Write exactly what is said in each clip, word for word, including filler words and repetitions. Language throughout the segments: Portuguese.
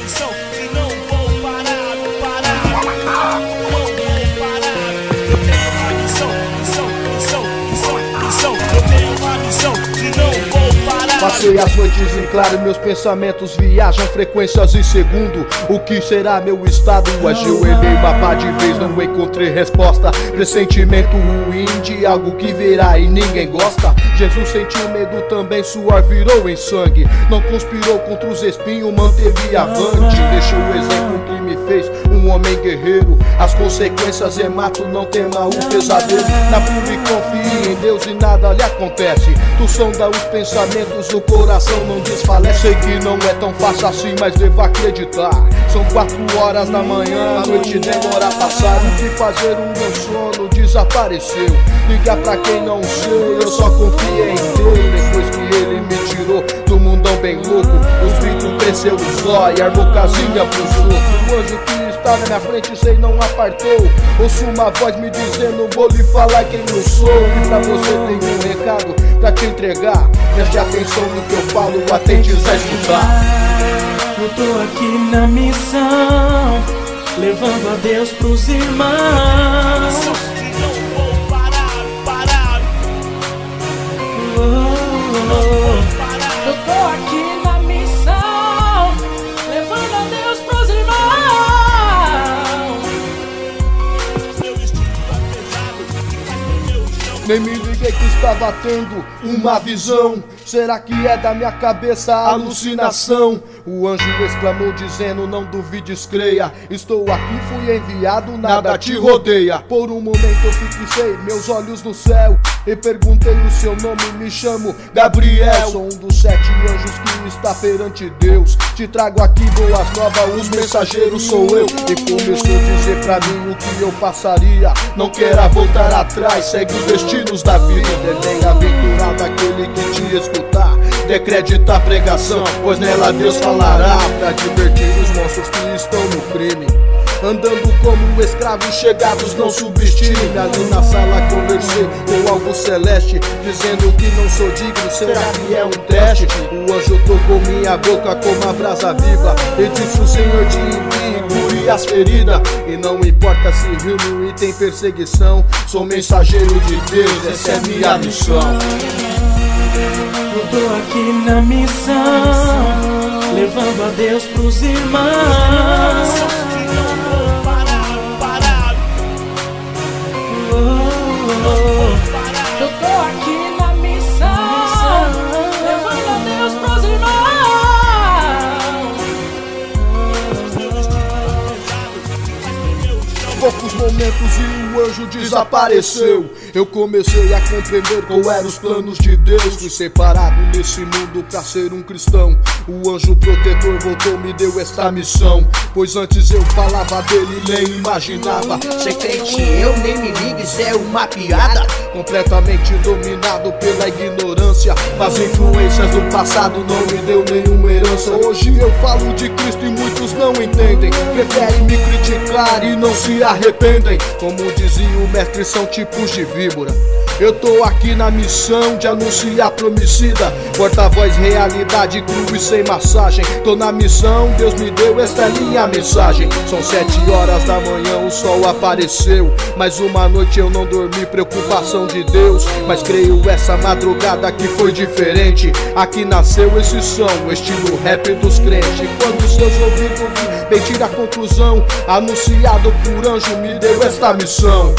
missão e não vou parar, parar. Não vou parar. Eu tenho uma missão, missão, missão, missão, missão. Eu tenho uma missão e não vou parar. Passei as noites em claro, meus pensamentos viajam frequências em segundo. O que será meu estado? Ajoelhei mapa de vez, não encontrei resposta. Pressentimento ruim de algo que virá e ninguém gosta. Jesus sentiu medo também, suor virou em sangue. Não conspirou contra os espinhos, manteve avante. Deixou o exemplo que me fez um homem guerreiro. As consequências é mato, não tema o pesadelo. Na pura e confie em Deus e nada lhe acontece. Tu sonda os pensamentos, o coração não desfalece. Sei que não é tão fácil assim, mas devo acreditar. São quatro horas da manhã, a noite demora a passar. O que fazer, o meu sono desapareceu. Ligar pra quem não sei, eu só confiei em Deus. Depois que ele me tirou do mundão bem louco, os gritos cresceu o zóio, armou casinha pro soco. O anjo que está na minha frente, sei não apartou. Ouço uma voz me dizendo, vou lhe falar quem eu sou. E pra você tem um recado pra te entregar. Preste atenção no que eu falo, atente a escutar. Eu tô aqui na missão, levando a Deus pros irmãos. E não vou parar, parar. Oh, oh, oh. Eu tô aqui na missão, levando a Deus pros irmãos. Meu estilo é pesado, faz tremer o chão. Nem me liguei que estava tendo uma visão. Será que é da minha cabeça a alucinação? O anjo exclamou dizendo, não duvides, creia. Estou aqui, fui enviado, nada te rodeia. Por um momento eu fixei meus olhos no céu e perguntei o seu nome, me chamo Gabriel. Sou um dos sete anjos que está perante Deus. Te trago aqui boas novas, os mensageiros sou eu. E começou a dizer pra mim o que eu passaria. Não queira voltar atrás, segue os destinos da vida. Bem-aventurado aquele que te escutar. Decredita a pregação, pois nela Deus falará. Pra divertir os monstros que estão no crime. Andando como escravos chegados, não subestime. Ali na sala conversei com algo celeste, dizendo que não sou digno, será que é um teste? O anjo tocou minha boca como a brasa viva e disse, o Senhor te envie, cure as feridas. E não importa se rio e tem perseguição, sou mensageiro de Deus, essa é minha missão. Eu tô aqui na missão, levando a Deus pros irmãos. E não vou parar, parar. Oh, oh, oh. Eu tô aqui na missão, levando a Deus pros irmãos. Meu estilo é pesado, faz tremer o chão. Poucos momentos e o anjo desapareceu. Eu comecei a compreender qual eram os planos de Deus. Fui separado nesse mundo pra ser um cristão. O anjo protetor voltou, me deu esta missão. Pois antes eu falava dele, nem imaginava. Ser crente eu nem me ligo, isso é uma piada. Completamente dominado pela ignorância. As influências do passado não me deu nenhuma herança. Hoje eu falo de Cristo e muitos não entendem. Preferem me criticar e não se arrependem. Como dizia o mestre, são tipos de víbora. Eu tô aqui na missão de anunciar promicida, porta-voz, realidade crua e sem massagem. Tô na missão, Deus me deu esta linha mensagem. São sete horas da manhã, o sol apareceu. Mais uma noite eu não dormi, preocupação de Deus. Mas creio essa madrugada que foi diferente. Aqui nasceu esse som, o estilo rap dos crentes. Quando seus ouvidos bem tira a conclusão, anunciado por anjo me deu esta missão.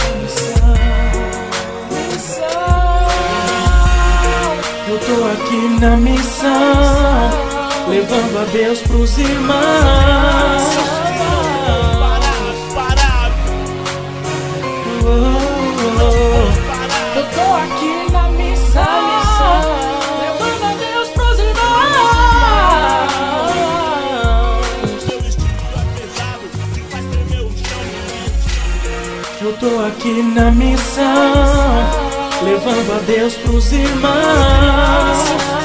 Eu tô aqui na missão, levando a Deus pros irmãos. Parar, parar. Oh, oh, oh. Eu tô aqui na missão, levando a Deus pros irmãos. Meu estilo é pesado, faz tremer o chão. Eu tô aqui na missão, levando a Deus pros irmãos.